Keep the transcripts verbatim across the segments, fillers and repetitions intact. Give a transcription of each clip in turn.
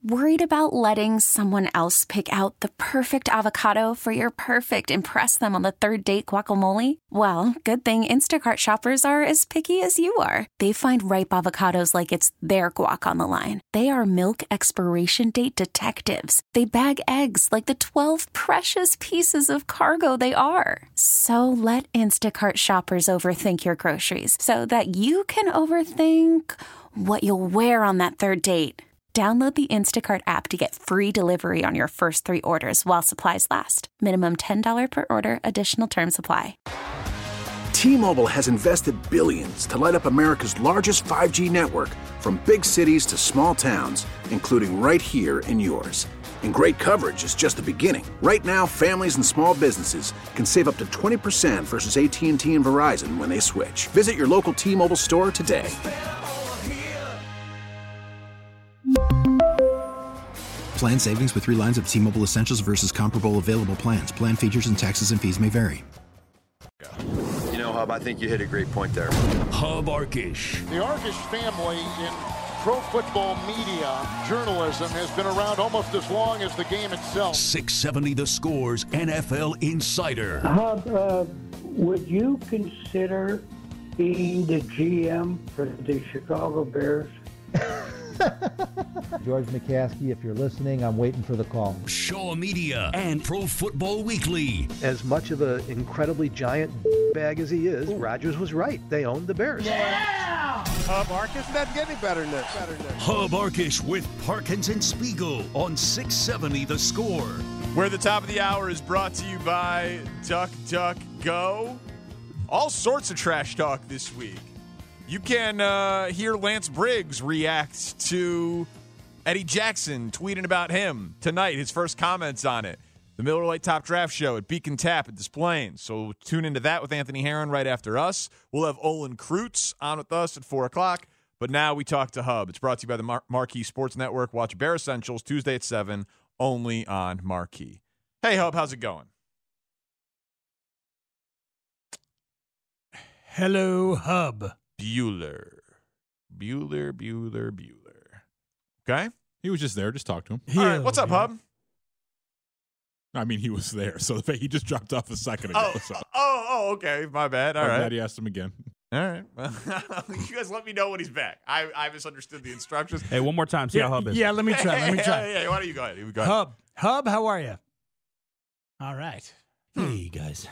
Worried about letting someone else pick out the perfect avocado for your perfect impress them on the third date guacamole? Well, good thing Instacart shoppers are as picky as you are. They find ripe avocados like it's their guac on the line. They are milk expiration date detectives. They bag eggs like the twelve precious pieces of cargo they are. So let Instacart shoppers overthink your groceries so that you can overthink what you'll wear on that third date. Download the Instacart app to get free delivery on your first three orders while supplies last. Minimum ten dollars per order. Additional terms apply. T-Mobile has invested billions to light up America's largest five G network, from big cities to small towns, including right here in yours. And great coverage is just the beginning. Right now, families and small businesses can save up to twenty percent versus A T and T and Verizon when they switch. Visit your local T-Mobile store today. Plan savings with three lines of T-Mobile Essentials versus comparable available plans. Plan features and taxes and fees may vary. You know, Hub, I think you hit a great point there. Hub Arkish. The Arkish family in pro football media journalism has been around almost as long as the game itself. six seventy The Score's N F L Insider. Hub, uh, would you consider being the G M for the Chicago Bears? George McCaskey, if you're listening, I'm waiting for the call. Shaw Media and Pro Football Weekly. As much of an incredibly giant bag as he is, Rodgers was right. They owned the Bears. Yeah! Hub Arkish, doesn't get any better than this. Better than this. Hub Arkish with Parkins and Spiegel on six seventy The Score. Where the top of the hour is brought to you by Duck Duck Go. All sorts of trash talk this week. You can uh, hear Lance Briggs react to Eddie Jackson tweeting about him tonight, his first comments on it. The Miller Lite Top Draft Show at Beacon Tap at Des Plaines. So tune into that with Anthony Herron right after us. We'll have Olin Kreutz on with us at four o'clock. But now we talk to Hub. It's brought to you by the Mar- Marquee Sports Network. Watch Bear Essentials Tuesday at seven, only on Marquee. Hey, Hub, how's it going? Hello, Hub. Bueller. Bueller, Bueller, Bueller. Okay? He was just there. Just talk to him. All right, what's up, Hub? I mean, he was there, so he just dropped off a second ago. Oh, so. oh, oh, okay. My bad. All I'm right. glad he asked him again. All right. You guys let me know when he's back. I, I misunderstood the instructions. Hey, one more time. See yeah, how Hub is. Yeah, let me try. Let me try. Yeah, yeah, why don't you go ahead? You go ahead. Hub. Hub, how are you? All right. Hey, guys.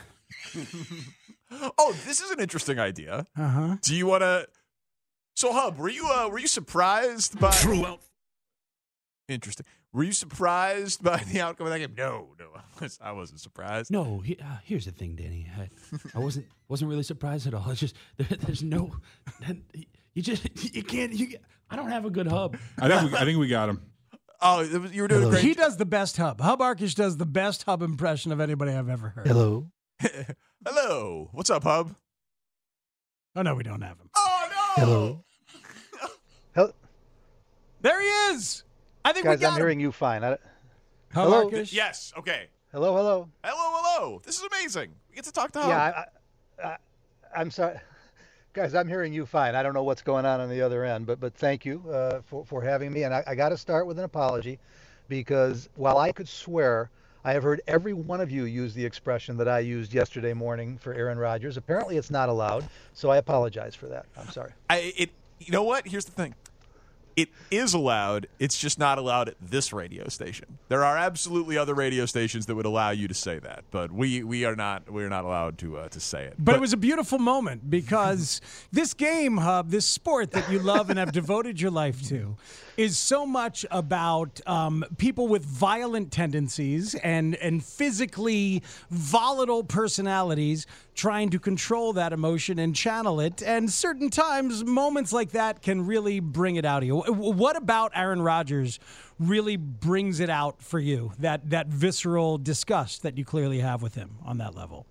Oh, this is an interesting idea. Uh-huh. Do you want to... So, Hub, were you uh, were you surprised by... True. Interesting. Were you surprised by the outcome of that game? No, no, I, was, I wasn't surprised. No, he, uh, here's the thing, Danny. I, I wasn't wasn't really surprised at all. It's just there, there's no... You just... You can't... You, I don't have a good Hub. I think we, I think we got him. Oh, you were doing Hello. great. He does the best Hub. Hub Arkish does the best Hub impression of anybody I've ever heard. Hello. Hello. What's up, Hub? Oh, no, we don't have him. Oh, no. Hello. Hel- There he is. I think Guys, we got I'm him. hearing you fine. I, Hub hello? Arkish? Yes. Okay. hello, hello. Hello, hello. This is amazing. We get to talk to Hub. Yeah, I, I, I, I'm sorry. Guys, I'm hearing you fine. I don't know what's going on on the other end, but but thank you uh, for, for having me. And I, I got to start with an apology, because while I could swear, I have heard every one of you use the expression that I used yesterday morning for Aaron Rodgers. Apparently it's not allowed, so I apologize for that. I'm sorry. I, it. You know what? Here's the thing. It is allowed. It's just not allowed at this radio station. There are absolutely other radio stations that would allow you to say that, but we we are not we are not allowed to uh, to say it. But, but it was a beautiful moment, because this game, Hub, this sport that you love and have devoted your life to, is so much about um, people with violent tendencies and and physically volatile personalities trying to control that emotion and channel it. And certain times, moments like that can really bring it out of you. What about Aaron Rodgers really brings it out for you, that, that visceral disgust that you clearly have with him on that level?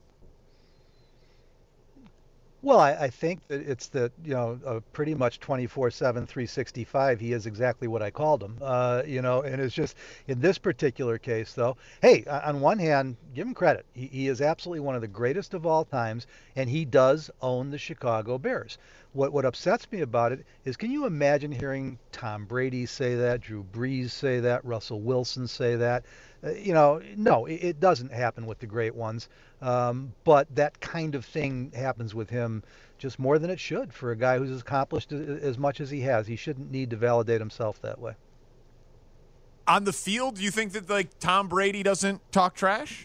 Well, I, I think that it's that, you know, uh, pretty much twenty-four seven, three sixty-five, he is exactly what I called him, uh, you know, and it's just in this particular case, though, hey, on one hand, give him credit. He, he is absolutely one of the greatest of all times, and he does own the Chicago Bears. what what upsets me about it is, can you imagine hearing Tom Brady say that, Drew Brees say that, Russell Wilson say that? Uh, you know, no, it, it doesn't happen with the great ones. Um, but that kind of thing happens with him just more than it should for a guy who's accomplished as much as he has. He shouldn't need to validate himself that way. On the field, do you think that like Tom Brady doesn't talk trash?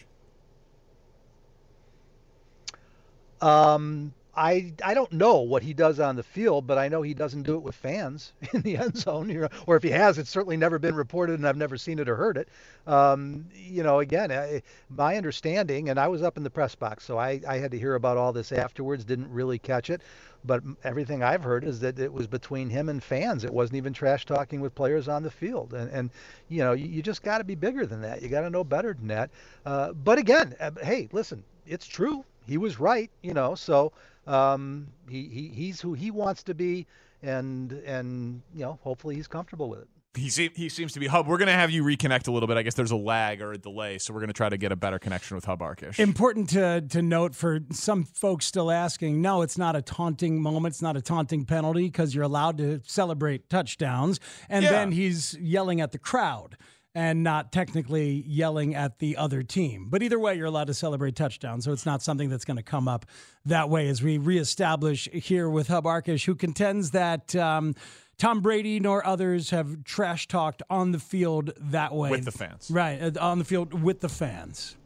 Um, I I don't know what he does on the field, but I know he doesn't do it with fans in the end zone. You know, or if he has, it's certainly never been reported, and I've never seen it or heard it. Um, you know, again, I, my understanding, and I was up in the press box, so I, I had to hear about all this afterwards. Didn't really catch it, but everything I've heard is that it was between him and fans. It wasn't even trash talking with players on the field, and and you know, you, you just got to be bigger than that. You got to know better than that. Uh, but again, uh, hey, listen, it's true. He was right, you know, so. Um, he, he he's who he wants to be, and and you know, hopefully he's comfortable with it. He se- he seems to be. Hub, we're going to have you reconnect a little bit. I guess there's a lag or a delay, so we're going to try to get a better connection with Hub Arkush. Important to to note for some folks still asking, no, it's not a taunting moment. It's not a taunting penalty because you're allowed to celebrate touchdowns. And Yeah. then he's yelling at the crowd and not technically yelling at the other team. But either way, you're allowed to celebrate touchdowns, so it's not something that's going to come up that way as we reestablish here with Hub Arkush, who contends that um, Tom Brady nor others have trash-talked on the field that way. With the fans. Right, uh, on the field with the fans.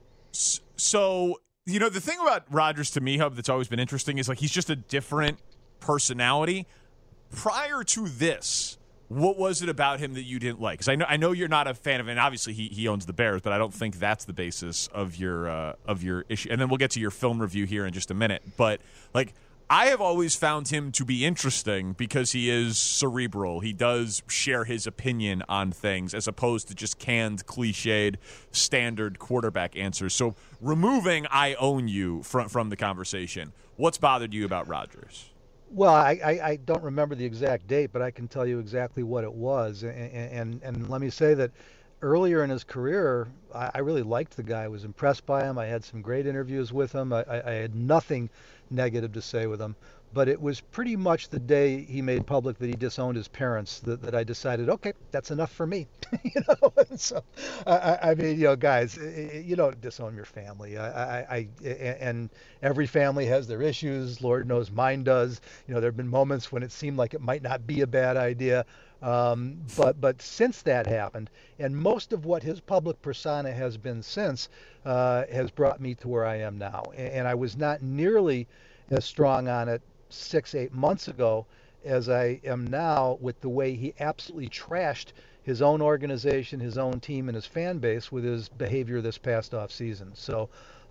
So, you know, the thing about Rodgers to me, Hub, that's always been interesting is like he's just a different personality. Prior to this, what was it about him that you didn't like? Because I know I know you're not a fan of him. And obviously, he he owns the Bears, but I don't think that's the basis of your uh, of your issue. And then we'll get to your film review here in just a minute. But like, I have always found him to be interesting because he is cerebral. He does share his opinion on things as opposed to just canned, cliched, standard quarterback answers. So removing "I own you" from from the conversation, what's bothered you about Rodgers? Well, I, I, I don't remember the exact date, but I can tell you exactly what it was. And, and, and let me say that earlier in his career, I, I really liked the guy. I was impressed by him. I had some great interviews with him. I, I, I had nothing negative to say with him. But it was pretty much the day he made public that he disowned his parents that, that I decided, okay, that's enough for me. you know, and so I, I mean, you know, guys, you don't disown your family. I, I, I, and every family has their issues. Lord knows mine does. You know, there have been moments when it seemed like it might not be a bad idea. Um, but but since that happened, and most of what his public persona has been since uh, has brought me to where I am now. And, and I was not nearly as strong on it six, eight months ago as I am now with the way he absolutely trashed his own organization, his own team, and his fan base with his behavior this past off season. So,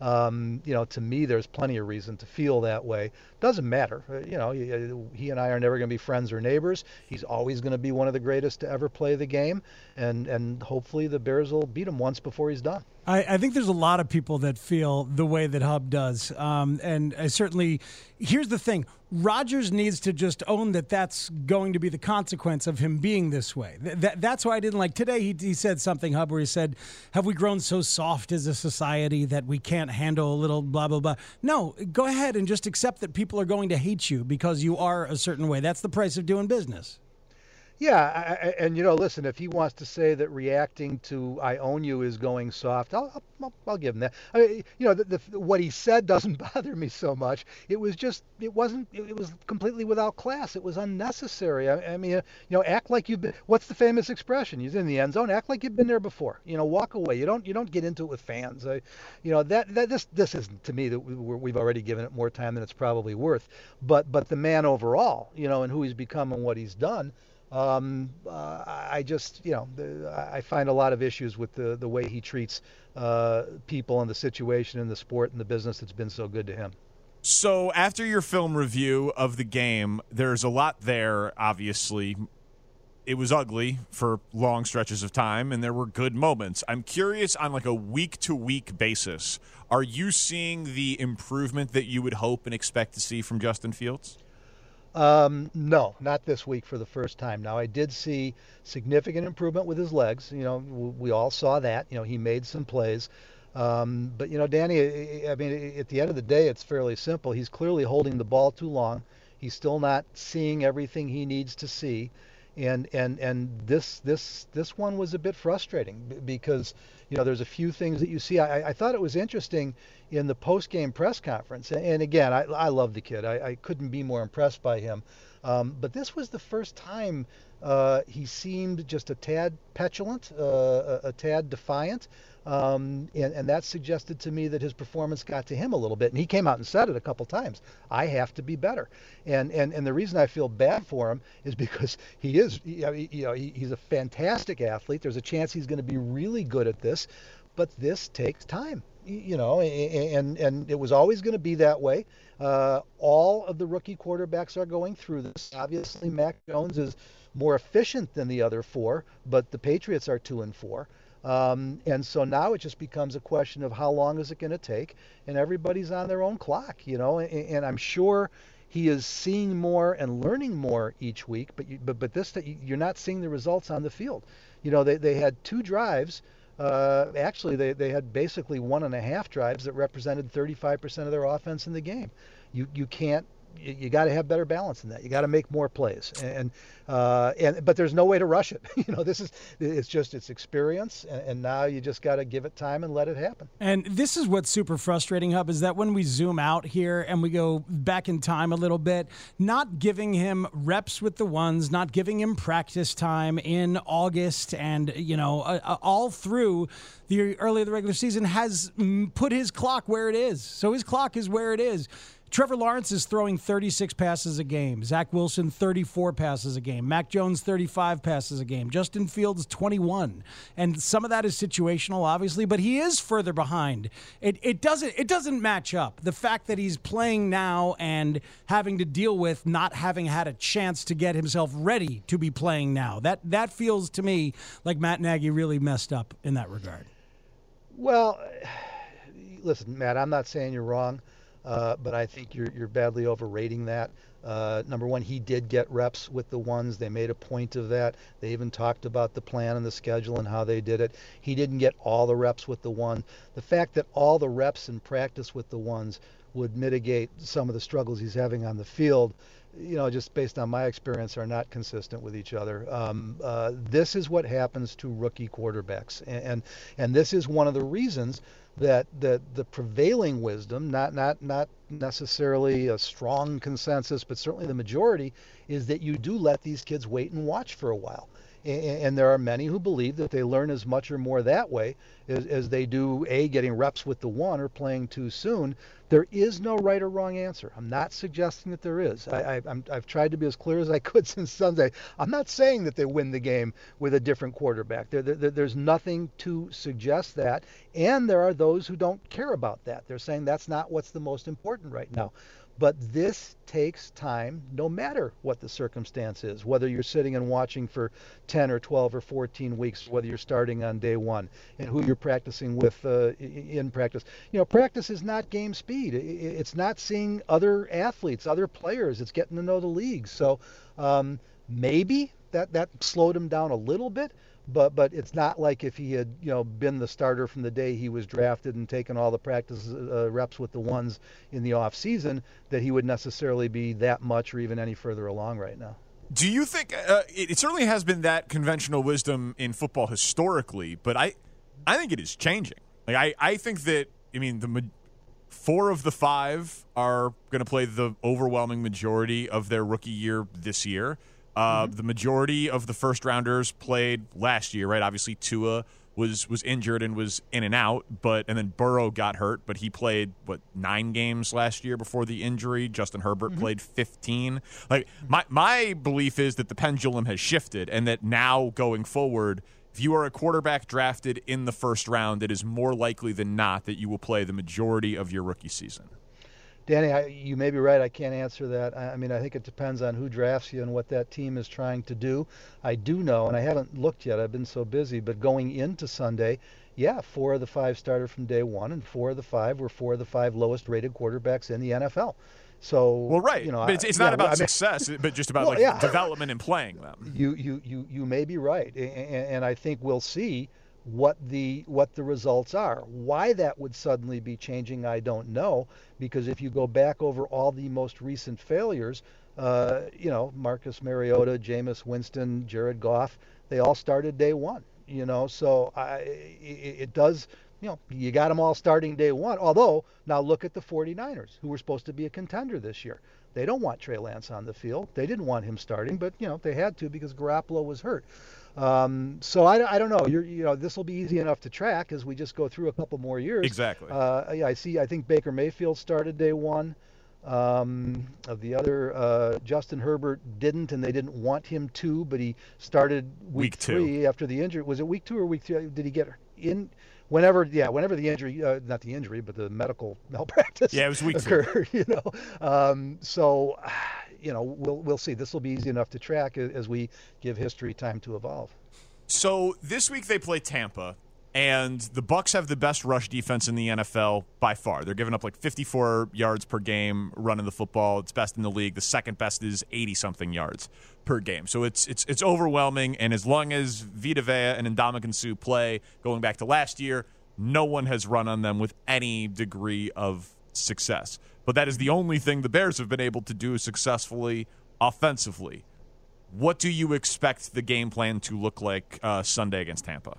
um, you know, to me, there's plenty of reason to feel that way. Doesn't matter. Uh, you know, he, he and I are never going to be friends or neighbors. He's always going to be one of the greatest to ever play the game. And, and hopefully the Bears will beat him once before he's done. I, I think there's a lot of people that feel the way that Hub does. Um, and I certainly, here's the thing. Rodgers needs to just own that that's going to be the consequence of him being this way. Th- that, that's why I didn't like today. He, he said something, Hub, where he said, have we grown so soft as a society that we can't handle a little blah, blah, blah? No, go ahead and just accept that people are going to hate you because you are a certain way. That's the price of doing business. Yeah, I, and you know, listen, if he wants to say that reacting to "I own you" is going soft, I'll I'll, I'll give him that. I mean, you know, the, the, what he said doesn't bother me so much. It was just, it wasn't, it was completely without class. It was unnecessary. I, I mean, you know, act like you've been. What's the famous expression? He's in the end zone. Act like you've been there before. You know, walk away. You don't you don't get into it with fans. I, you know, that that this this isn't to me that we, we've already given it more time than it's probably worth. But but the man overall, you know, and who he's become and what he's done. Um, uh, I just, you know, the, I find a lot of issues with the, the way he treats uh, people and the situation and the sport and the business that's been so good to him. So after your film review of the game, there's a lot there, obviously. It was ugly for long stretches of time, and there were good moments. I'm curious, on like a week-to-week basis, are you seeing the improvement that you would hope and expect to see from Justin Fields? Um, no, not this week for the first time. Now, I did see significant improvement with his legs. You know, we all saw that. You know, he made some plays. Um, but, you know, Danny, I mean, at the end of the day, it's fairly simple. He's clearly holding the ball too long. He's still not seeing everything he needs to see. And and and this this this one was a bit frustrating because, you know, there's a few things that you see. I, I thought it was interesting in the post-game press conference. And again, I, I love the kid. I, I couldn't be more impressed by him. Um, but this was the first time uh, he seemed just a tad petulant, uh, a, a tad defiant. Um, and, and that suggested to me that his performance got to him a little bit. And he came out and said it a couple times. I have to be better. And and, and the reason I feel bad for him is because he is, you know, he, you know he, he's a fantastic athlete. There's a chance he's going to be really good at this. But this takes time, you know, and, and it was always going to be that way. Uh, all of the rookie quarterbacks are going through this. Obviously, Mac Jones is more efficient than the other four, but the Patriots are two and four. Um, and so now it just becomes a question of how long is it going to take, and everybody's on their own clock, you know, and, and I'm sure he is seeing more and learning more each week, but you, but but this you're not seeing the results on the field. You know, they, they had two drives. Uh, actually, they, they had basically one and a half drives that represented thirty-five percent of their offense in the game. You you can't. You, you got to have better balance than that. You got to make more plays, and uh, and but there's no way to rush it. You know, this is it's just it's experience, and, and now you just got to give it time and let it happen. And this is what's super frustrating, Hub, is that when we zoom out here and we go back in time a little bit, not giving him reps with the ones, not giving him practice time in August, and you know, uh, all through the early of the regular season has put his clock where it is. So his clock is where it is. Trevor Lawrence is throwing thirty-six passes a game. Zach Wilson, thirty-four passes a game. Mac Jones, thirty-five passes a game. Justin Fields, twenty-one. And some of that is situational, obviously, but he is further behind. It it doesn't it doesn't match up. The fact that he's playing now and having to deal with not having had a chance to get himself ready to be playing now. That that feels to me like Matt Nagy really messed up in that regard. Well, listen, Matt, I'm not saying you're wrong. Uh, but I think you're you're badly overrating that. Uh, number one, he did get reps with the ones. They made a point of that. They even talked about the plan and the schedule and how they did it. He didn't get all the reps with the one. The fact that all the reps in practice with the ones would mitigate some of the struggles he's having on the field, you know, just based on my experience, are not consistent with each other. Um, uh, this is what happens to rookie quarterbacks, and, and and this is one of the reasons that the the prevailing wisdom, not not not necessarily a strong consensus, but certainly the majority, is that you do let these kids wait and watch for a while. And, and there are many who believe that they learn as much or more that way as, as they do, A, getting reps with the one or playing too soon. There is no right or wrong answer. I'm not suggesting that there is. I, I, I'm, I've tried to be as clear as I could since Sunday. I'm not saying that they win the game with a different quarterback. There, there, there's nothing to suggest that. And there are those who don't care about that. They're saying that's not what's the most important right now. But this takes time, no matter what the circumstance is, whether you're sitting and watching for ten or twelve or fourteen weeks, whether you're starting on day one, and who you're practicing with uh, in practice. You know, practice is not game speed. It's not seeing other athletes, other players. It's getting to know the league. So um, maybe that, that slowed him down a little bit. But but it's not like if he had, you know, been the starter from the day he was drafted and taken all the practice uh, reps with the ones in the off season, that he would necessarily be that much or even any further along right now. Do you think uh, it, it certainly has been that conventional wisdom in football historically, but I I think it is changing. Like I, I think that I mean the four of the five are going to play the overwhelming majority of their rookie year this year. Uh, mm-hmm. The majority of the first-rounders played last year, right? Obviously, Tua was was injured and was in and out, but and then Burrow got hurt, but he played, what, nine games last year before the injury. Justin Herbert mm-hmm. played fifteen. Like my my belief is that the pendulum has shifted, and that now going forward, if you are a quarterback drafted in the first round, it is more likely than not that you will play the majority of your rookie season. Danny, I, you may be right. I can't answer that. I, I mean, I think it depends on who drafts you and what that team is trying to do. I do know, and I haven't looked yet. I've been so busy. But going into Sunday, yeah, four of the five started from day one, and four of the five were four of the five lowest-rated quarterbacks in the N F L. So, well, right. You know, but it's, it's I, not yeah, about I mean, success, but just about well, like yeah. development and playing them. You, you, you, you may be right, and, and I think we'll see what the what the results are. Why that would suddenly be changing, I don't know, because if you go back over all the most recent failures, uh, you know, Marcus Mariota, Jameis Winston, Jared Goff, they all started day one. You know, so I, it, it does, you know, you got them all starting day one. Although, now look at the forty-niners, who were supposed to be a contender this year. They don't want Trey Lance on the field. They didn't want him starting, but, you know, they had to because Garoppolo was hurt. Um, so I, I don't know. You're, you know, this will be easy enough to track as we just go through a couple more years. Exactly. Uh, yeah, I see. I think Baker Mayfield started day one. Um, of the other, uh, Justin Herbert didn't, and they didn't want him to, but he started week, Week two. three after the injury. Was it week two or week three? Did he get in? Whenever, yeah, whenever the injury, uh, not the injury, but the medical malpractice. Yeah, it was week occurred, two. You know, um, so, you know, we'll we'll see. This will be easy enough to track as we give history time to evolve. So this week they play Tampa. And the Bucs have the best rush defense in the N F L by far. They're giving up like fifty-four yards per game running the football. It's best in the league. The second best is eighty-something yards per game. So it's it's it's overwhelming. And as long as Vita Vea and Ndamukong Suh play, going back to last year, no one has run on them with any degree of success. But that is the only thing the Bears have been able to do successfully offensively. What do you expect the game plan to look like uh, Sunday against Tampa?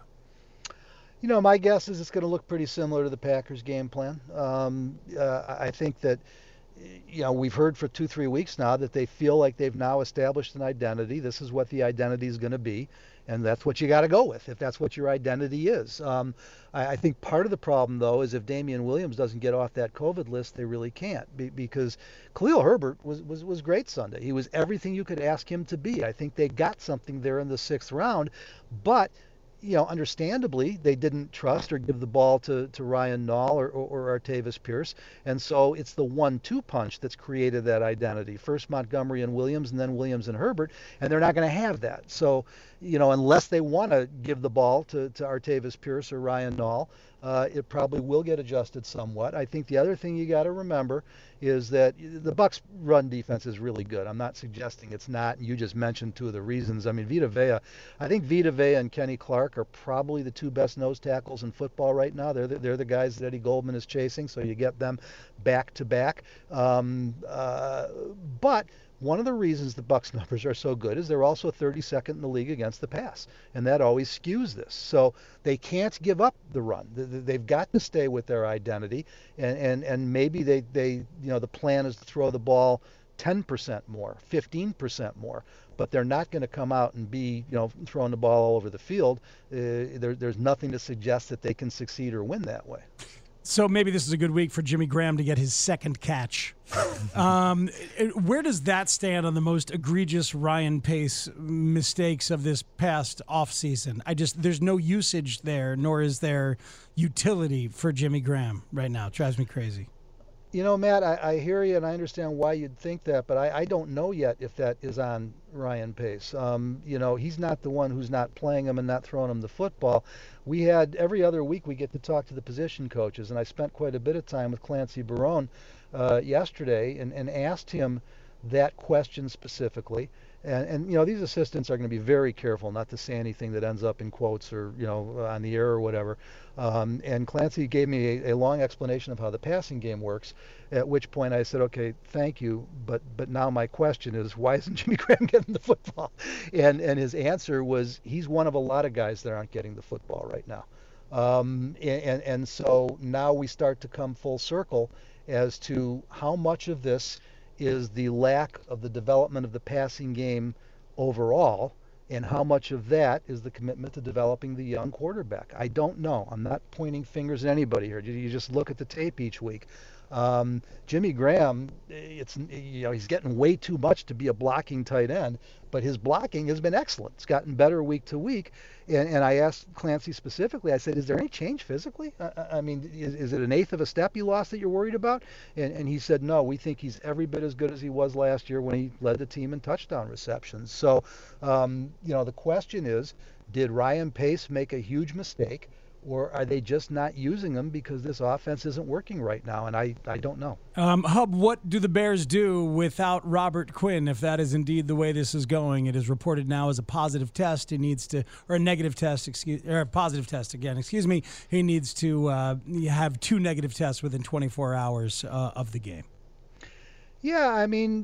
You know, my guess is it's going to look pretty similar to the Packers' game plan. Um, uh, I think that, you know, we've heard for two, three weeks now that they feel like they've now established an identity. This is what the identity is going to be, and that's what you got to go with if that's what your identity is. Um, I, I think part of the problem, though, is if Damian Williams doesn't get off that COVID list, they really can't, be, because Khalil Herbert was, was, was great Sunday. He was everything you could ask him to be. I think they got something there in the sixth round, but you know, understandably, they didn't trust or give the ball to, to Ryan Nall or, or, or Artavis Pierce. And so it's the one two punch that's created that identity. First Montgomery and Williams, and then Williams and Herbert, and they're not going to have that. So, you know, unless they want to give the ball to, to Artavis Pierce or Ryan Nall, uh, it probably will get adjusted somewhat. I think the other thing you got to remember is that the Bucs' run defense is really good. I'm not suggesting it's not. You just mentioned two of the reasons. I mean, Vita Vea, I think Vita Vea and Kenny Clark are probably the two best nose tackles in football right now. They're the, they're the guys that Eddie Goldman is chasing, so you get them back to back. Um, uh, but one of the reasons the Bucs numbers are so good is they're also thirty-second in the league against the pass, and that always skews this. So they can't give up the run. They've got to stay with their identity, and and, and maybe they, they you know the plan is to throw the ball ten percent more, fifteen percent more, but they're not going to come out and be you know throwing the ball all over the field. Uh, there, there's nothing to suggest that they can succeed or win that way. So maybe this is a good week for Jimmy Graham to get his second catch. um, where does that stand on the most egregious Ryan Pace mistakes of this past offseason? I just there's no usage there, nor is there utility for Jimmy Graham right now. It drives me crazy. You know, Matt, I, I hear you, and I understand why you'd think that, but I, I don't know yet if that is on Ryan Pace. Um, you know, he's not the one who's not playing him and not throwing him the football. We had, every other week, we get to talk to the position coaches, and I spent quite a bit of time with Clancy Barone uh, yesterday and, and asked him that question specifically. And, and, you know, these assistants are going to be very careful not to say anything that ends up in quotes or, you know, on the air or whatever. Um, and Clancy gave me a, a long explanation of how the passing game works, at which point I said, okay, thank you, but but now my question is, why isn't Jimmy Graham getting the football? And and his answer was, he's one of a lot of guys that aren't getting the football right now. Um, and, and so now we start to come full circle as to how much of this is the lack of the development of the passing game overall, and how much of that is the commitment to developing the young quarterback. I don't know. I'm not pointing fingers at anybody here. You just look at the tape each week. Um, Jimmy Graham, it's you know he's getting way too much to be a blocking tight end, but his blocking has been excellent. It's gotten better week to week. And, and I asked Clancy specifically, I said, is there any change physically? I, I mean, is, is it an eighth of a step you lost that you're worried about? And, and he said, no, we think he's every bit as good as he was last year when he led the team in touchdown receptions. So, um, you know, the question is, did Ryan Pace make a huge mistake? Or are they just not using them because this offense isn't working right now? And I, I don't know. Um, Hub, what do the Bears do without Robert Quinn if that is indeed the way this is going? It is reported now as a positive test. He needs to, or a negative test, excuse, or a positive test again, excuse me. He needs to uh, have two negative tests within twenty-four hours uh, of the game. Yeah, I mean,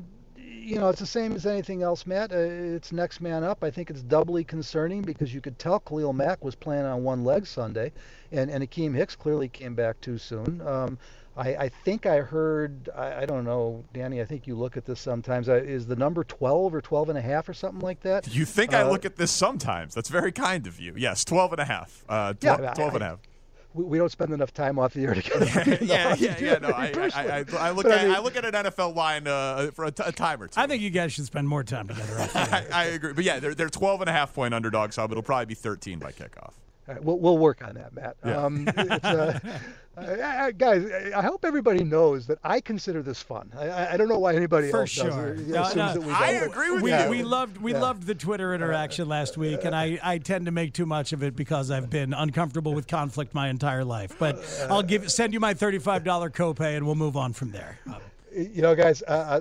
you know, it's the same as anything else, Matt. Uh, it's next man up. I think it's doubly concerning because you could tell Khalil Mack was playing on one leg Sunday, and, and Akeem Hicks clearly came back too soon. Um, I, I think I heard, I, I don't know, Danny, I think you look at this sometimes. Uh, is the number twelve or twelve and a half or something like that? You think uh, I look at this sometimes. That's very kind of you. Yes, twelve and a half. Uh, twelve, yeah, twelve I, and a half. We, we don't spend enough time off the air together. yeah, yeah, yeah, yeah. No, I, I, I, I look but at I, mean, I look at an N F L line uh, for a, t- a time or two. I think you guys should spend more time together. Off the air. I, I agree, but yeah, they're they're twelve and a half point underdogs. So it'll probably be thirteen by kickoff. All right, we'll, we'll work on that, Matt. Yeah. Um, it's, uh, uh, guys, I hope everybody knows that I consider this fun. I, I don't know why anybody For else sure. does. It, No, assumes no, that we I don't. agree with we, you. we loved we Yeah. loved the Twitter interaction last week, and I, I tend to make too much of it because I've been uncomfortable with conflict my entire life. But I'll give send you my thirty-five dollars copay, and we'll move on from there. Um, You know, guys, uh,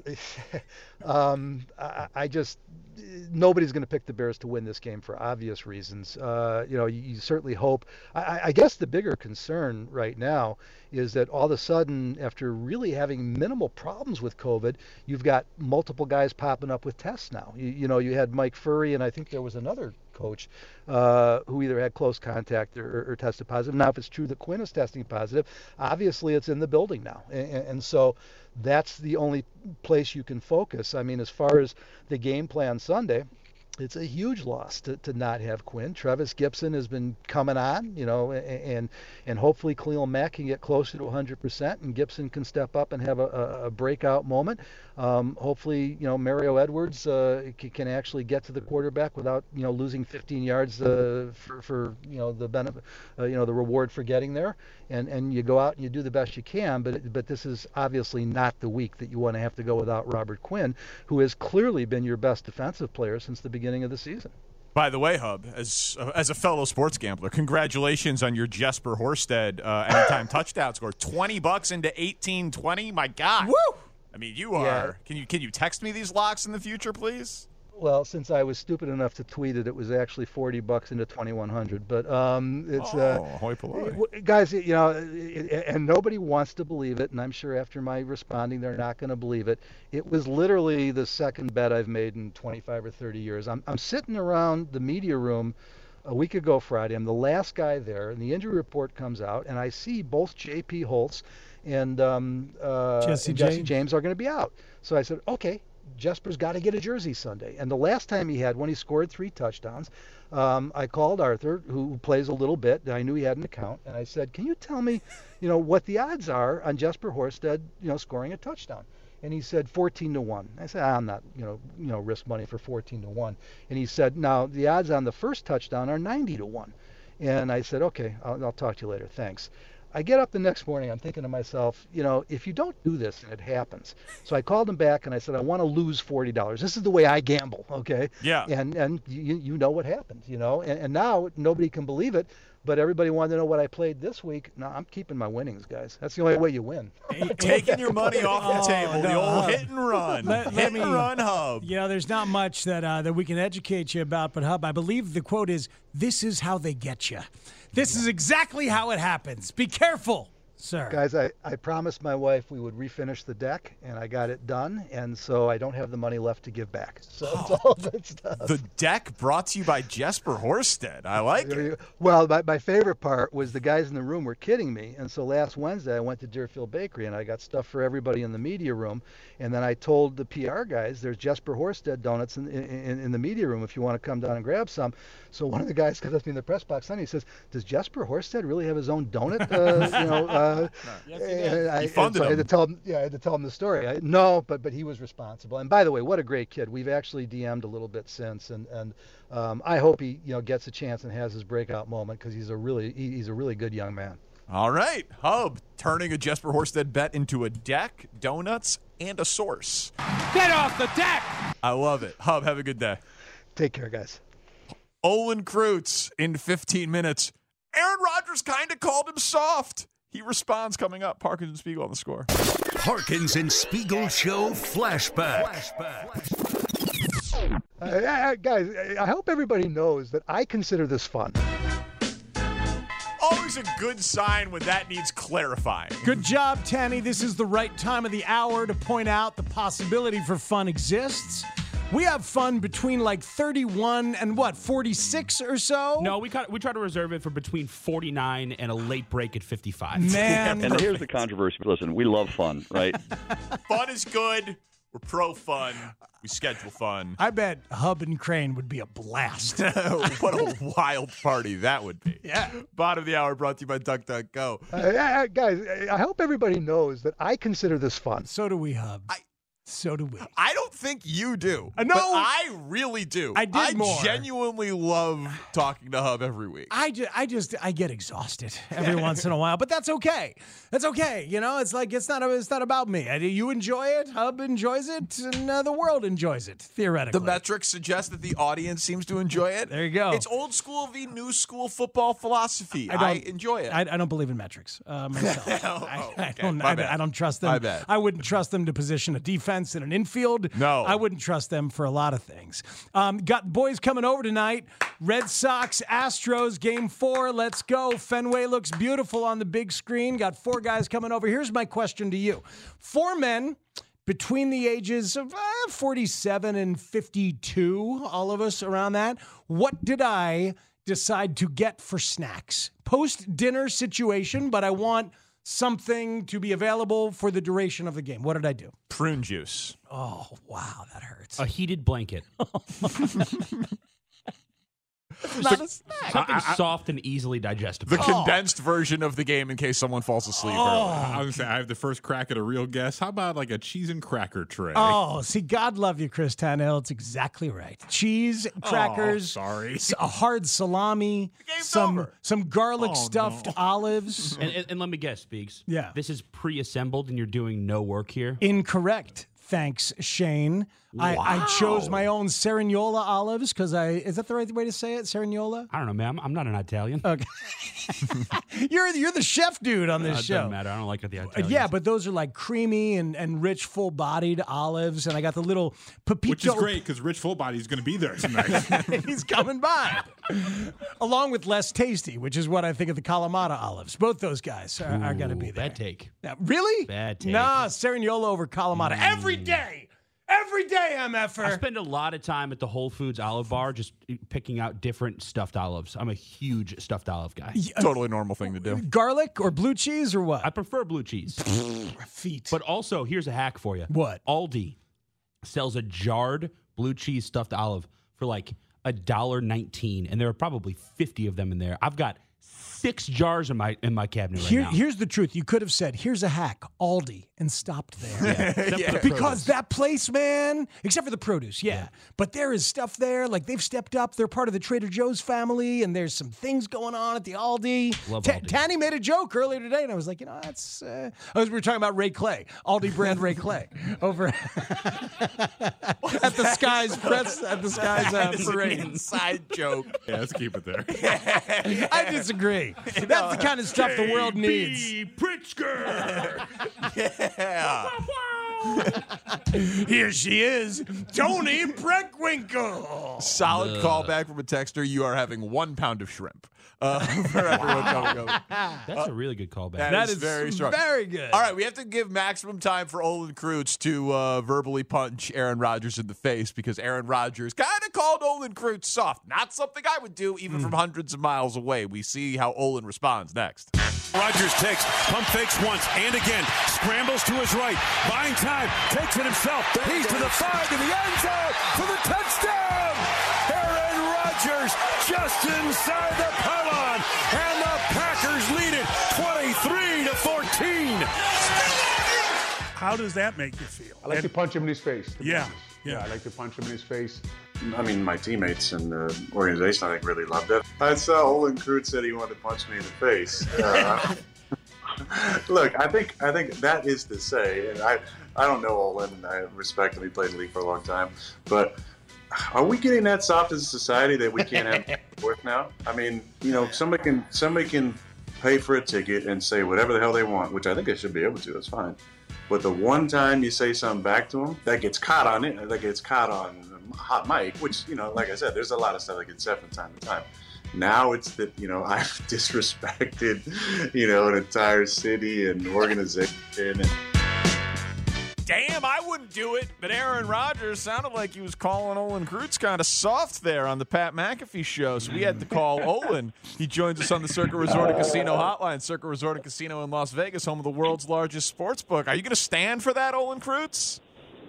um, I, I just nobody's going to pick the Bears to win this game for obvious reasons. Uh, you know, you, you certainly hope. I, I guess the bigger concern right now is that all of a sudden, after really having minimal problems with COVID, you've got multiple guys popping up with tests now. You, you know, you had Mike Furry, and I think there was another coach uh, who either had close contact or, or tested positive. Now, if it's true that Quinn is testing positive, obviously it's in the building now. And, and so that's the only place you can focus. I mean, as far as the game plan Sunday, it's a huge loss to, to not have Quinn. Trevis Gipson has been coming on, you know, and and hopefully Khalil Mack can get closer to one hundred percent and Gipson can step up and have a, a breakout moment. Um, hopefully, you know, Mario Edwards uh, can, can actually get to the quarterback without, you know, losing fifteen yards uh, for, for, you know, the benefit, uh, you know, the reward for getting there. And and you go out and you do the best you can, but but this is obviously not the week that you want to have to go without Robert Quinn, who has clearly been your best defensive player since the beginning of the season. By the way, Hub, as uh, as a fellow sports gambler, congratulations on your Jesper Horsted uh, anytime touchdown score. Twenty bucks into eighteen twenty. My God! Woo! I mean, you are. Yeah. Can you can you text me these locks in the future, please? Well, since I was stupid enough to tweet it, it was actually forty bucks into twenty-one hundred. But um, it's oh, uh, hoi polloi. guys, you know, and nobody wants to believe it, and I'm sure after my responding, they're not going to believe it. It was literally the second bet I've made in twenty-five or thirty years. I'm I'm sitting around the media room a week ago Friday. I'm the last guy there, and the injury report comes out, and I see both J P Holtz and, um, uh, Jesse, and Jesse James. James are going to be out. So I said, okay. Jesper's got to get a jersey Sunday. And the last time he had one, he scored three touchdowns. Um, I called Arthur, who plays a little bit. I knew he had an account. And I said, can you tell me, you know, what the odds are on Jesper Horsted, you know, scoring a touchdown? And he said fourteen to one. I said, I'm not, you know, you know, risk money for fourteen to one. And he said, now the odds on the first touchdown are ninety to one. And I said, okay, I'll, I'll talk to you later. Thanks. I get up the next morning, I'm thinking to myself, you know, if you don't do this and it happens. So I called him back and I said, I want to lose forty dollars. This is the way I gamble, okay? Yeah. And and you you know what happened, you know? And, and now nobody can believe it, but everybody wanted to know what I played this week. No, I'm keeping my winnings, guys. That's the only way you win. Taking your money off the Oh, table, the no, old Hub. hit and run. Let- hit let me- and run, Hub. You know, there's not much that uh, that we can educate you about, but Hub, I believe the quote is, "This is how they get you. This is exactly how it happens. Be careful, sir." Guys, I, I promised my wife we would refinish the deck, and I got it done, and so I don't have the money left to give back. So it's all good stuff. The deck brought to you by Jesper Horsted. I like it. Well, my, my favorite part was the guys in the room were kidding me. And so last Wednesday, I went to Deerfield Bakery, and I got stuff for everybody in the media room. And then I told the P R guys, there's Jesper Horsted donuts in, in, in the media room if you want to come down and grab some. So one of the guys comes up to me in the press box, and he says, does Jesper Horsted really have his own donut? Uh, you know, uh, Yes, he did. I, He funded so I had to him. tell him, yeah, I had to tell him the story. I, no, but but he was responsible. And by the way, what a great kid. We've actually D M'd a little bit since, and and um, I hope he you know gets a chance and has his breakout moment because he's a really he, he's a really good young man. All right, Hub, turning a Jesper Horsted bet into a deck, donuts, and a source. Get off the deck! I love it. Hub, have a good day. Take care, guys. Olin Kreutz in fifteen minutes. Aaron Rodgers kind of called him soft. He responds coming up. Parkins and Spiegel on the score. Parkins and Spiegel Show Flashback. Flashback. Uh, guys, I hope everybody knows that I consider this fun. always a good sign when that needs clarifying. Good job, Tanny. This is the right time of the hour to point out the possibility for fun exists. We have fun between like thirty-one and what, forty-six or so? No, we got, we try to reserve it for between forty-nine and a late break at fifty-five. Man. And here's the controversy. Listen, we love fun, right? Fun is good. We're pro fun. We schedule fun. I bet Hub and Crane would be a blast. What a wild party that would be. Yeah. Bottom of the hour brought to you by DuckDuckGo. Uh, guys, I hope everybody knows that I consider this fun. So do we, Hub. I, so do we. I don't think you do. Uh, no. But I really do. I did I more. genuinely love talking to Hub every week. I just, I just, I get exhausted every once in a while, but that's okay. That's okay. You know, it's like, it's not, it's not about me. You enjoy it, Hub enjoys it, and uh, the world enjoys it, theoretically. The metrics suggest that the audience seems to enjoy it. There you go. It's old school v new school football philosophy. I, I, don't, I enjoy it. I, I don't believe in metrics uh, myself. oh, I, okay. I, don't, My I, bad. I don't trust them. My bad. I wouldn't trust them to position a defense in an infield. No. I wouldn't trust them for a lot of things. Um, got boys coming over tonight. Red Sox, Astros, game four. Let's go. Fenway looks beautiful on the big screen. Got four guys coming over. Here's my question to you. Four men between the ages of uh, forty-seven and fifty-two, all of us around that. What did I decide to get for snacks? Post-dinner situation, but I want something to be available for the duration of the game. What did I do? Prune juice. Oh, wow, that hurts. A heated blanket. Not a snack. Something I- I- soft and easily digestible. The condensed version of the game in case someone falls asleep Oh. early. I was gonna say, I have the first crack at a real guess. How about like a cheese and cracker tray? Oh, see, God love you, Chris Tannehill. It's exactly right. Cheese, crackers, Oh, sorry. s- a hard salami, some over. some garlic Oh, stuffed no. olives. And, and, and let me guess, Speaks. Yeah. This is pre-assembled and you're doing no work here? Incorrect. Thanks, Shane. I, I chose my own Cerignola olives because I is that the right way to say it? Cerignola? I don't know, man. I'm, I'm not an Italian. Okay. you're you're the chef dude on this Uh, it show. doesn't matter. I don't like the Uh, Italians. yeah, but those are like creamy and, and rich, full-bodied olives, and I got the little pepito. Which is great because Rich Fullbody is going to be there tonight. He's coming by, along with Less Tasty, which is what I think of the Kalamata olives. Both those guys are, are going to be Ooh, there. Bad take. Now, really? Bad take. Nah, Cerignola over Kalamata every day. Every day, I M F er. spend a lot of time at the Whole Foods olive bar just picking out different stuffed olives. I'm a huge stuffed olive guy. Totally normal thing to do. Garlic or blue cheese or what? I prefer blue cheese. Feet. But also, here's a hack for you. What? Aldi sells a jarred blue cheese stuffed olive for like a dollar nineteen, and there are probably fifty of them in there. I've got six jars in my in my cabinet right Here, now. here's the truth. You could have said, here's a hack, Aldi, and stopped there. Yeah, except for the Because produce. that place, man, except for the produce, yeah. Yeah. But there is stuff there. Like, they've stepped up. They're part of the Trader Joe's family, and there's some things going on at the Aldi. Love Ta- Aldi. Tanny made a joke earlier today, and I was like, you know, that's... Uh, I was, we were talking about Ray Clay, Aldi brand Ray Clay, over at the Skies press, at the Skies uh, It's an parade. inside joke. Yeah, let's keep it there. I disagree. That's the kind of stuff the world needs. Pritzker! Yeah. Here she is, Tony Preckwinkle. Solid callback from a texter. You are having one pound of shrimp. Uh, for everyone coming over. That's a really good callback. That, That is, is very strong. very good. All right, we have to give maximum time for Olin Kreutz to uh, verbally punch Aaron Rodgers in the face because Aaron Rodgers kind of called Olin Kreutz soft. Not something I would do even from hundreds of miles away. We see how Olin responds next. Rodgers takes, pump fakes once and again, scrambles to his right, buying time, takes it himself. He's to the five, to the end zone for the touchdown. Aaron Rodgers just inside the pylon, and the Packers lead it twenty-three to fourteen. How does that make you feel? I like to punch him in his face. to be Yeah, honest. yeah. I like to punch him in his face. I mean, my teammates and the organization, I think, really loved it. I saw Olin Kreutz said he wanted to punch me in the face. Uh, look, I think I think that is to say, and I I don't know Olin. I respect him. He played in the league for a long time, but are we getting that soft as a society that we can't have worth now? I mean, you know, somebody can somebody can pay for a ticket and say whatever the hell they want, which I think they should be able to. That's fine. But the one time you say something back to them, that gets caught on it, that gets caught on hot mic, which, you know, like I said, there's a lot of stuff that gets said from time to time. Now it's that, you know, I've disrespected, you know, an entire city and organization. And Damn, I wouldn't do it. But Aaron Rodgers sounded like he was calling Olin Kreutz kind of soft there on the Pat McAfee show. So we had to call Olin. He joins us on the Circa Resort and Casino hotline. Circa Resort and Casino in Las Vegas, home of the world's largest sports book. Are you going to stand for that, Olin Kreutz?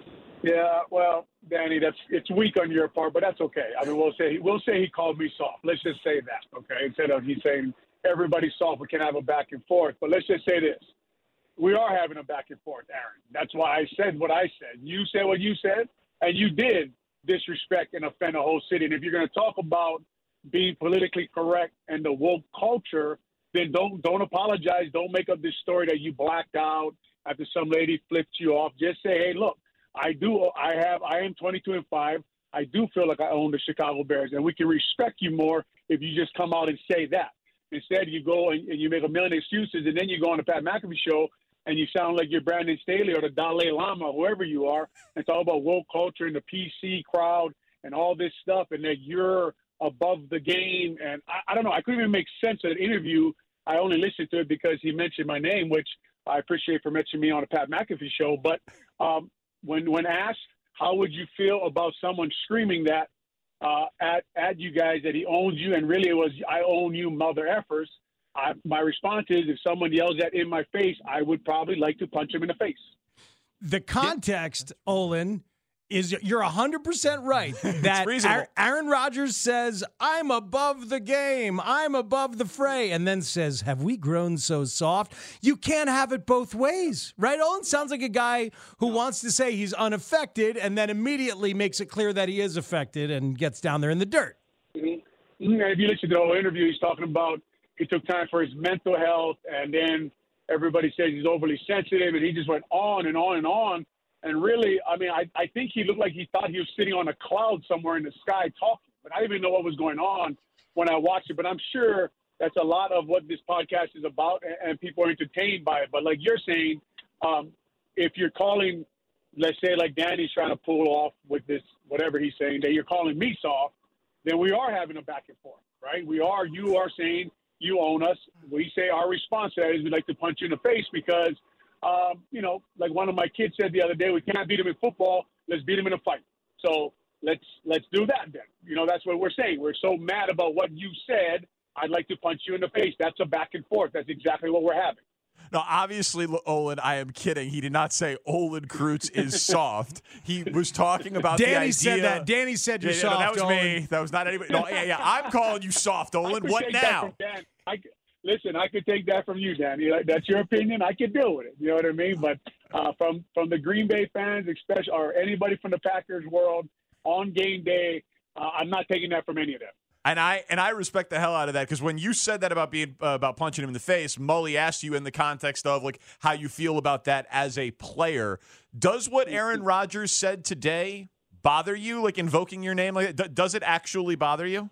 Yeah, well, Danny, that's it's weak on your part, but that's okay. I mean, we'll say we'll say he called me soft. Let's just say that, okay? Instead of he's saying everybody's soft, we can have a back and forth. But let's just say this: we are having a back and forth, Aaron. That's why I said what I said. You said what you said, and you did disrespect and offend a whole city. And if you're going to talk about being politically correct and the woke culture, then don't don't apologize. Don't make up this story that you blacked out after some lady flipped you off. Just say, hey, look. I do. I have. I am twenty-two and five. I do feel like I own the Chicago Bears, and we can respect you more if you just come out and say that. Instead, you go and, and you make a million excuses, and then you go on the Pat McAfee show and you sound like you're Brandon Staley or the Dalai Lama, whoever you are, and talk about woke culture and the P C crowd and all this stuff, and that you're above the game. And I, I don't know. I couldn't even make sense of the interview. I only listened to it because he mentioned my name, which I appreciate for mentioning me on the Pat McAfee show. But um, When when asked, how would you feel about someone screaming that uh, at at you guys that he owns you, and really it was I own you, mother effers? I, my response is, if someone yells that in my face, I would probably like to punch him in the face. The context, Olin, is you're one hundred percent right that Aaron Rodgers says, I'm above the game, I'm above the fray, and then says, have we grown so soft? You can't have it both ways, right, Olin? Sounds like a guy who wants to say he's unaffected and then immediately makes it clear that he is affected and gets down there in the dirt. Mm-hmm. If you listen to the whole interview, he's talking about he took time for his mental health, and then everybody says he's overly sensitive, and he just went on and on and on. And really, I mean, I, I think he looked like he thought he was sitting on a cloud somewhere in the sky talking. But I didn't even know what was going on when I watched it. But I'm sure that's a lot of what this podcast is about, and, and people are entertained by it. But like you're saying, um, if you're calling, let's say like Danny's trying to pull off with this, whatever he's saying, that you're calling me soft, then we are having a back and forth, right? We are, you are saying you own us. We say our response to that is we'd like to punch you in the face because – Um, you know, like one of my kids said the other day, we can't beat him in football. Let's beat him in a fight. So let's let's do that then. You know, that's what we're saying. We're so mad about what you said. I'd like to punch you in the face. That's a back and forth. That's exactly what we're having. No, obviously, Olin, I am kidding. He did not say Olin Kreutz is soft. He was talking about Danny the idea. said that. Danny said you're yeah, soft, no, that was Olin. me. That was not anybody. No, yeah, yeah. I'm calling you soft, Olin. What now? I, listen, I could take that from you, Danny. That's your opinion. I could deal with it. You know what I mean? But uh, from from the Green Bay fans, especially, or anybody from the Packers world, on game day, uh, I'm not taking that from any of them. And I and I respect the hell out of that, because when you said that about being uh, about punching him in the face, Mully asked you in the context of like how you feel about that as a player. Does what Aaron Rodgers said today bother you? Like invoking your name, like d- does it actually bother you?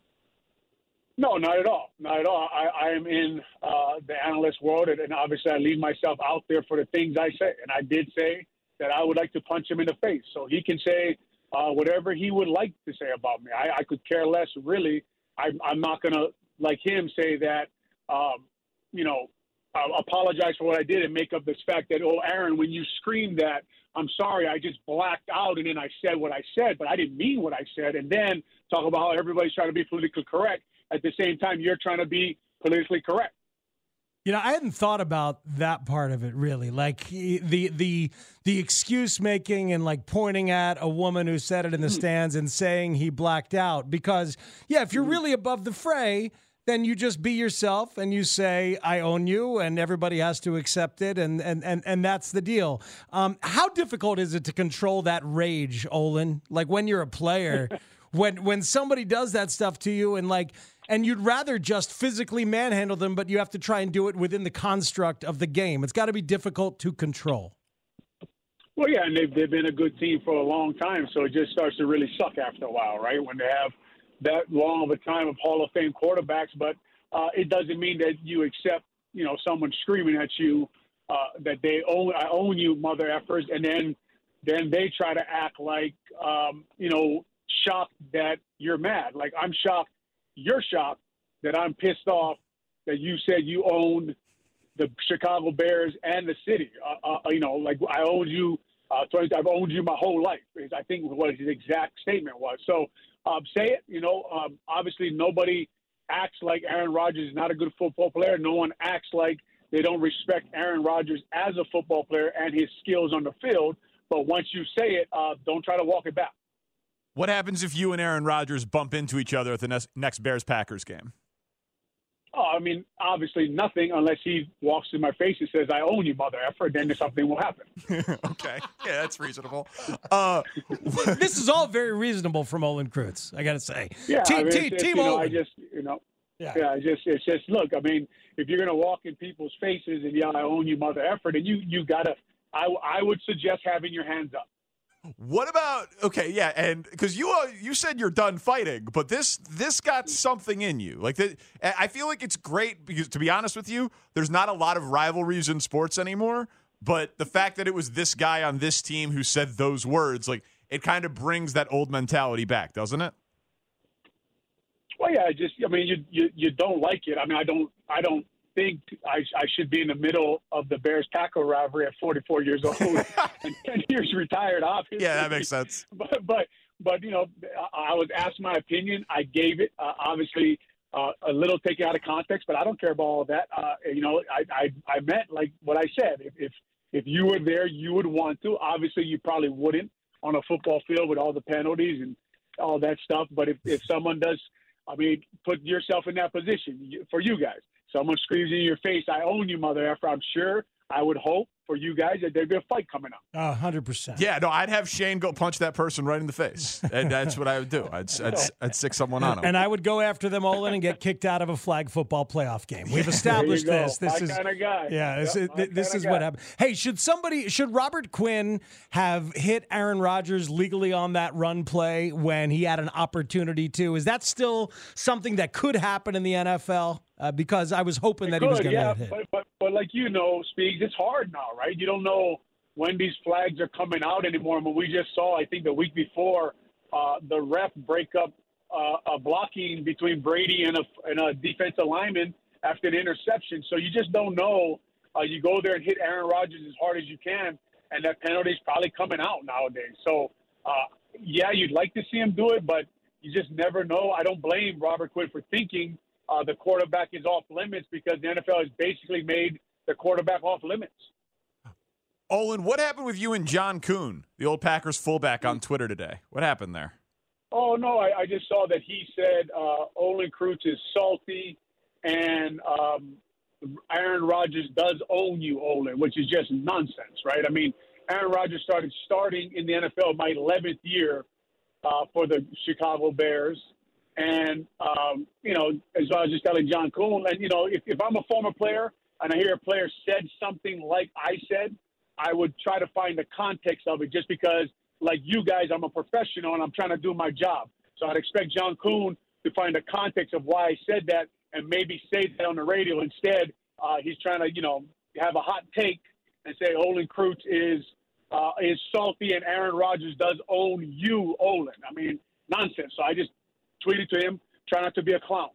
No, not at all. Not at all. I, I am in uh, the analyst world, and, and obviously I leave myself out there for the things I say. And I did say that I would like to punch him in the face. So he can say uh, whatever he would like to say about me. I, I could care less, really. I, I'm not going to, like him, say that, um, you know, uh, apologize for what I did and make up this fact that, oh, Aaron, when you screamed that, I'm sorry, I just blacked out and then I said what I said, but I didn't mean what I said. And then talk about how everybody's trying to be politically correct. At the same time, you're trying to be politically correct. You know, I hadn't thought about that part of it really. Like the the the excuse making and like pointing at a woman who said it in the stands and saying he blacked out. Because yeah, if you're really above the fray, then you just be yourself and you say, I own you, and everybody has to accept it, and and and, and that's the deal. Um, how difficult is it to control that rage, Olin? Like when you're a player, when when somebody does that stuff to you, and like and you'd rather just physically manhandle them, but you have to try and do it within the construct of the game. It's got to be difficult to control. Well, yeah, and they've, they've been a good team for a long time, so it just starts to really suck after a while, right, when they have that long of a time of Hall of Fame quarterbacks. But uh, it doesn't mean that you accept, you know, someone screaming at you uh, that they own, I own you, mother effers, and then then they try to act like, um, you know, shocked that you're mad. Like, I'm shocked you're shocked that I'm pissed off that you said you owned the Chicago Bears and the city. Uh, uh, you know, like I owned you. Uh, I've owned you my whole life. Is I think what his exact statement was. So um, say it. You know, um, obviously nobody acts like Aaron Rodgers is not a good football player. No one acts like they don't respect Aaron Rodgers as a football player and his skills on the field. But once you say it, uh, don't try to walk it back. What happens if you and Aaron Rodgers bump into each other at the next, next Bears-Packers game? Oh, I mean, obviously nothing unless he walks in my face and says, I own you, mother effer, then something will happen. Okay. Yeah, that's reasonable. Uh, this is all very reasonable from Olin Kreutz, I got to say. Yeah, Team, I mean, team, it's, team you know, Olin. I just, you know, yeah, yeah it's just, it's just, look, I mean, if you're going to walk in people's faces and yell, I own you, mother effer, then you, you got to, I, I would suggest having your hands up. What about okay, yeah, and because you uh, you said you're done fighting, but this this got something in you. Like that, I feel like it's great because, to be honest with you, there's not a lot of rivalries in sports anymore. But the fact that it was this guy on this team who said those words, like it kind of brings that old mentality back, doesn't it? Well, yeah, I just I mean, you you you don't like it. I mean, I don't I don't. think I, I should be in the middle of the Bears-Packer rivalry at forty-four years old and ten years retired, obviously. Yeah, that makes sense. But, but, but you know, I, I was asked my opinion. I gave it, uh, obviously, uh, a little taken out of context, but I don't care about all of that. Uh, you know, I, I, I meant like what I said. If, if, if you were there, you would want to. Obviously, you probably wouldn't on a football field with all the penalties and all that stuff. But if, if someone does, I mean, put yourself in that position for you guys. Someone screams in your face, I own you, mother effer. I'm sure, I would hope for you guys that there'd be a fight coming up. A hundred percent. Yeah, no, I'd have Shane go punch that person right in the face. And that's what I would do. I'd, I'd, I'd stick someone on him. And I would go after them, Olin, and get kicked out of a flag football playoff game. We've established this. This my is kind of guy. Yeah, this, yep, is, this is guy. what happened. Hey, should somebody, should Robert Quinn have hit Aaron Rodgers legally on that run play when he had an opportunity to? Is that still something that could happen in the N F L? Uh, because I was hoping it that could, he was going to yeah, let it hit. But, but, but like you know, Speaks, it's hard now, right? You don't know when these flags are coming out anymore. I mean, we just saw, I think the week before, uh, the ref break up uh, a blocking between Brady and a, and a defensive lineman after an interception. So you just don't know. Uh, you go there and hit Aaron Rodgers as hard as you can, and that penalty is probably coming out nowadays. So, uh, yeah, you'd like to see him do it, but you just never know. I don't blame Robert Quinn for thinking uh, the quarterback is off limits because the N F L has basically made the quarterback off limits. Olin, what happened with you and John Kuhn, the old Packers fullback, on Twitter today? What happened there? Oh, no, I, I just saw that he said uh, Olin Kreutz is salty and um, Aaron Rodgers does own you, Olin, which is just nonsense, right? I mean, Aaron Rodgers started starting in the N F L my eleventh year uh, for the Chicago Bears. And, um, you know, as I was just telling John Kuhn, and, you know, if, if I'm a former player and I hear a player said something like I said, I would try to find the context of it just because, like you guys, I'm a professional and I'm trying to do my job. So I'd expect John Kuhn to find the context of why I said that and maybe say that on the radio. Instead, uh, he's trying to, you know, have a hot take and say Olin Kreutz is uh, is salty and Aaron Rodgers does own you, Olin. I mean, nonsense. So I just tweeted to him, try not to be a clown.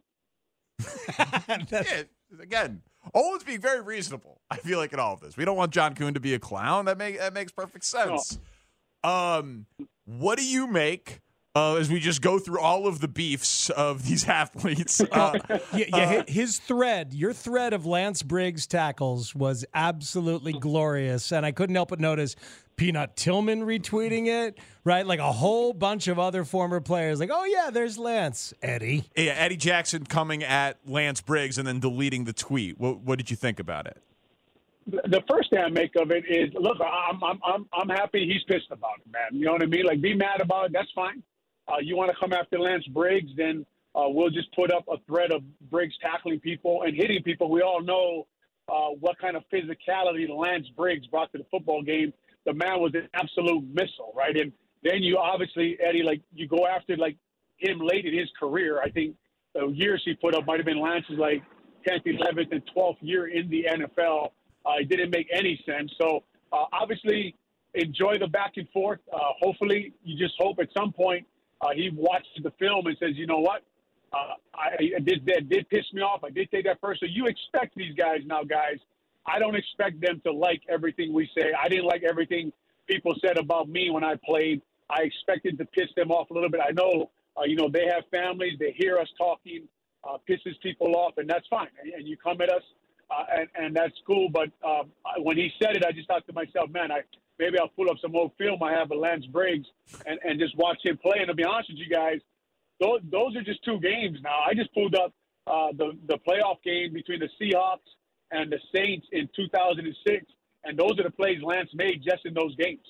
Yeah, again, Olin's being very reasonable, I feel like, in all of this. We don't want John Kuhn to be a clown. That, make, that makes perfect sense. No. Um, what do you make uh, as we just go through all of the beefs of these athletes? Uh, yeah, yeah, his thread, your thread of Lance Briggs tackles was absolutely glorious, and I couldn't help but notice Peanut Tillman retweeting it, right? Like a whole bunch of other former players, like, oh, yeah, there's Lance. Eddie. Yeah, Eddie Jackson coming at Lance Briggs and then deleting the tweet. What, what did you think about it? The first thing I make of it is, look, I'm I'm I'm I'm happy he's pissed about it, man. You know what I mean? Like, be mad about it. That's fine. Uh, you want to come after Lance Briggs, then uh, we'll just put up a thread of Briggs tackling people and hitting people. We all know uh, what kind of physicality Lance Briggs brought to the football game. The man was an absolute missile, right? And then you obviously, Eddie, like you go after like him late in his career. I think the years he put up might have been Lance's like tenth, eleventh, and twelfth year in the N F L. Uh, it didn't make any sense. So uh, obviously, enjoy the back and forth. Uh, hopefully, you just hope at some point uh, he watches the film and says, you know what, Uh, I, I did that did piss me off. I did take that first. So you expect these guys now, guys. I don't expect them to like everything we say. I didn't like everything people said about me when I played. I expected to piss them off a little bit. I know, uh, you know, they have families. They hear us talking, uh, pisses people off, and that's fine. And, and you come at us, uh, and, and that's cool. But uh, when he said it, I just thought to myself, man, I maybe I'll pull up some old film I have of Lance Briggs and, and just watch him play. And to be honest with you guys, those, those are just two games now. I just pulled up uh, the, the playoff game between the Seahawks and the Saints in two thousand six, and those are the plays Lance made just in those games.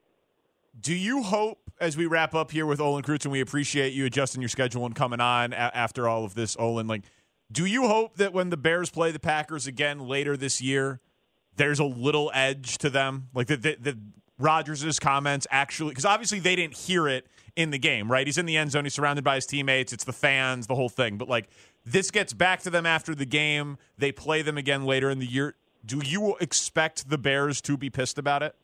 Do you hope, as we wrap up here with Olin Kreutz, and we appreciate you adjusting your schedule and coming on a- after all of this, Olin, like, do you hope that when the Bears play the Packers again later this year, there's a little edge to them? Like, that the, the Rodgers' comments actually, because obviously they didn't hear it in the game, right? He's in the end zone, he's surrounded by his teammates, it's the fans, the whole thing. But, like, this gets back to them after the game. They play them again later in the year. Do you expect the Bears to be pissed about it?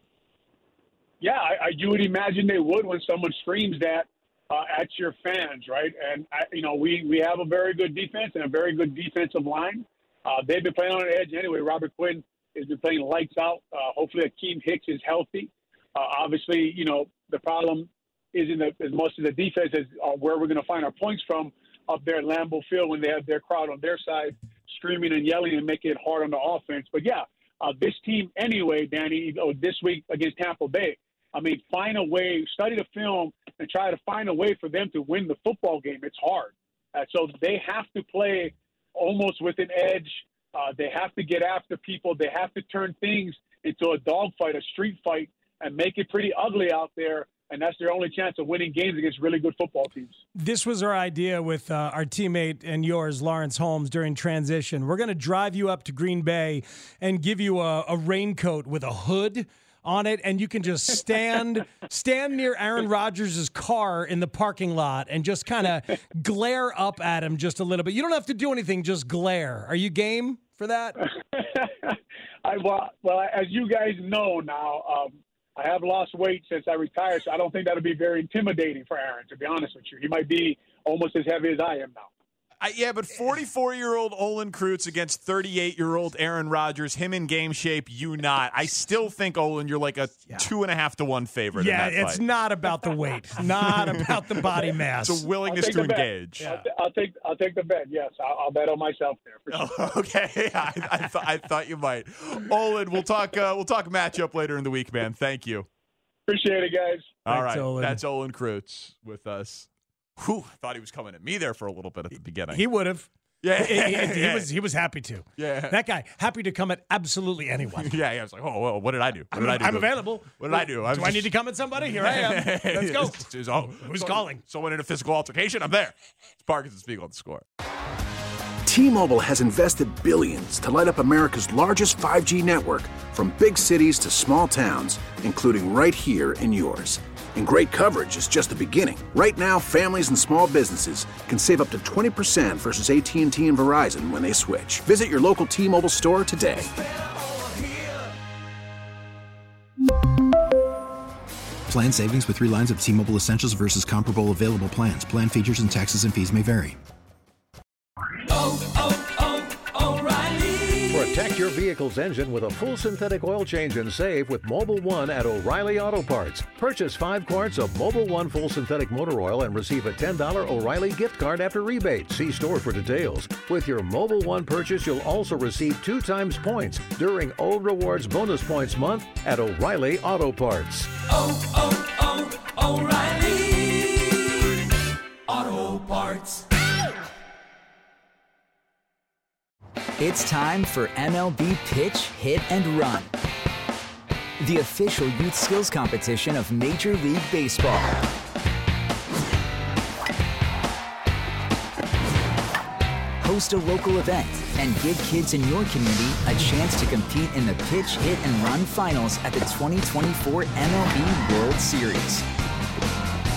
Yeah, I, I, you would imagine they would when someone screams that uh, at your fans, right? And, I, you know, we, we have a very good defense and a very good defensive line. Uh, they've been playing on the edge anyway. Robert Quinn has been playing lights out. Uh, hopefully Akeem Hicks is healthy. Uh, obviously, you know, the problem isn't as much as the defense as uh, where we're going to find our points from up there at Lambeau Field when they have their crowd on their side screaming and yelling and making it hard on the offense. But, yeah, uh, this team anyway, Danny, you know, this week against Tampa Bay, I mean, find a way, study the film and try to find a way for them to win the football game. It's hard. Uh, so they have to play almost with an edge. Uh, they have to get after people. They have to turn things into a dogfight, a street fight, and make it pretty ugly out there. And that's their only chance of winning games against really good football teams. This was our idea with uh, our teammate and yours, Lawrence Holmes, during transition. We're going to drive you up to Green Bay and give you a, a raincoat with a hood on it, and you can just stand stand near Aaron Rodgers' car in the parking lot and just kind of glare up at him just a little bit. You don't have to do anything, just glare. Are you game for that? I, well, well, as you guys know now, um, I have lost weight since I retired, so I don't think that'll be very intimidating for Aaron, to be honest with you. He might be almost as heavy as I am now. I, yeah, but forty-four-year-old Olin Kreutz against thirty-eight-year-old Aaron Rodgers, him in game shape, you not. I still think, Olin, you're like a yeah. two and a half to one favorite yeah, in that it's fight. not about the weight, not about the body mass. It's a willingness to engage. Yeah. I'll, t- I'll take I'll take the bet, yes. I'll, I'll bet on myself there. For sure. Oh, okay, I, I, th- I thought you might. Olin, we'll talk, uh, we'll talk matchup later in the week, man. Thank you. Appreciate it, guys. All Thanks, right, Olin. That's Olin Kreutz with us. Whew, I thought he was coming at me there for a little bit at the beginning. He would have. Yeah, he, he, he was. He was happy to. Yeah, that guy happy to come at absolutely anyone. yeah, yeah. I was like, oh, well, what did I do? What I'm, did I do? I'm available. What did I do? I do just... I need to come at somebody? Here I am. Let's go. It's, it's, oh, Who's so, calling? Someone in a physical altercation? I'm there. It's Parkinson Spiegel on The Score. T-Mobile has invested billions to light up America's largest five G network, from big cities to small towns, including right here in yours. And great coverage is just the beginning. Right now, families and small businesses can save up to twenty percent versus A T and T and Verizon when they switch. Visit your local T-Mobile store today. Plan savings with three lines of T-Mobile Essentials versus comparable available plans. Plan features and taxes and fees may vary. Oh, oh, oh, O'Reilly. Protect your vehicle's engine with a full synthetic oil change and save with Mobil one at O'Reilly Auto Parts. Purchase five quarts of Mobil one full synthetic motor oil and receive a ten dollars O'Reilly gift card after rebate. See store for details. With your Mobil one purchase, you'll also receive two times points during O Rewards Bonus Points Month at O'Reilly Auto Parts. Oh, oh, oh, O'Reilly Auto Parts. It's time for M L B Pitch, Hit, and Run, the official youth skills competition of Major League Baseball. Host a local event and give kids in your community a chance to compete in the Pitch, Hit, and Run finals at the twenty twenty-four M L B World Series.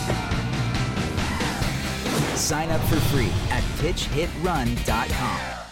Sign up for free at pitch hit run dot com.